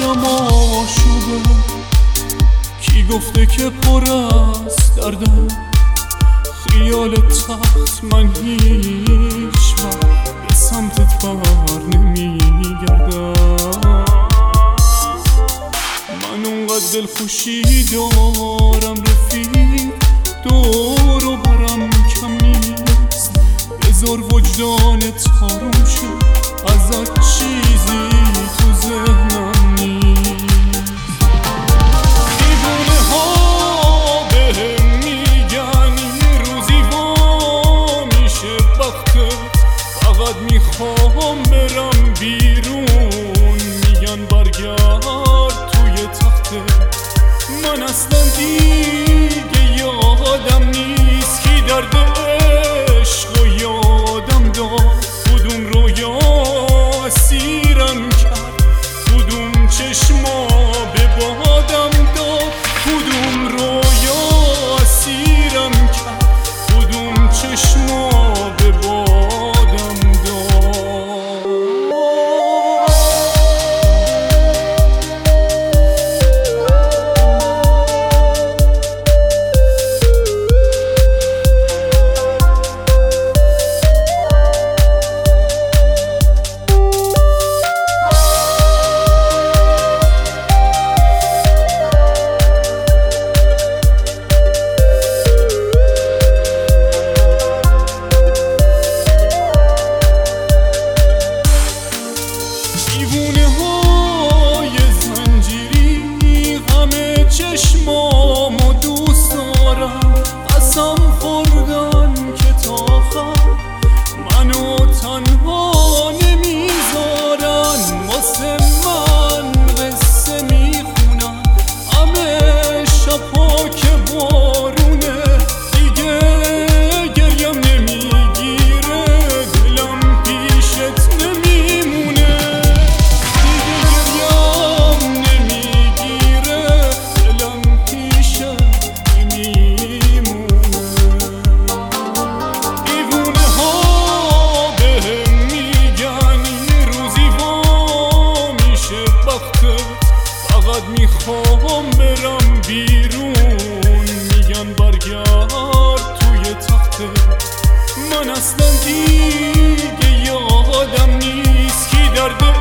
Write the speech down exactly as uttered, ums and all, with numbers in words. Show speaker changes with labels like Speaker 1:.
Speaker 1: عشقم آشوبه، کی گفته که پر است دردم خیال تخت، من هیچ وقت به سمتت بر نمیگردم. من اونقدر دلخوشی دارم رفیق، دور و برم کم نیست، بذار وجدانت آروم شه، ازت چیزی تو ذهنم نیست. دیوونه ها بهم میگن یه روزی وا میشه بختت، فقط میخوام برم بیرون، میگن برگرد توی تختت. من اصلا دیگه یادم نیست کی درد عشق و یادم داد، کدوم رویا اسیرم کرد، کدوم چشما به بادم داد، کدوم رویا اسیرم کرد، کدوم چشما به بادم داد. دیوونه های زنجیری همه چشمامو دوست دارم، قسم خوردن که تا آخر منو تنها نمیذارن، واسه من قصه میخونن همه شبها که بارونه، دیگه گریم نمیگیره، دلم پیشت نمیمونه، فقط میخوام برم بیرون، میگن برگرد توی تختت. من اصلا دیگه یادم نیست کی درد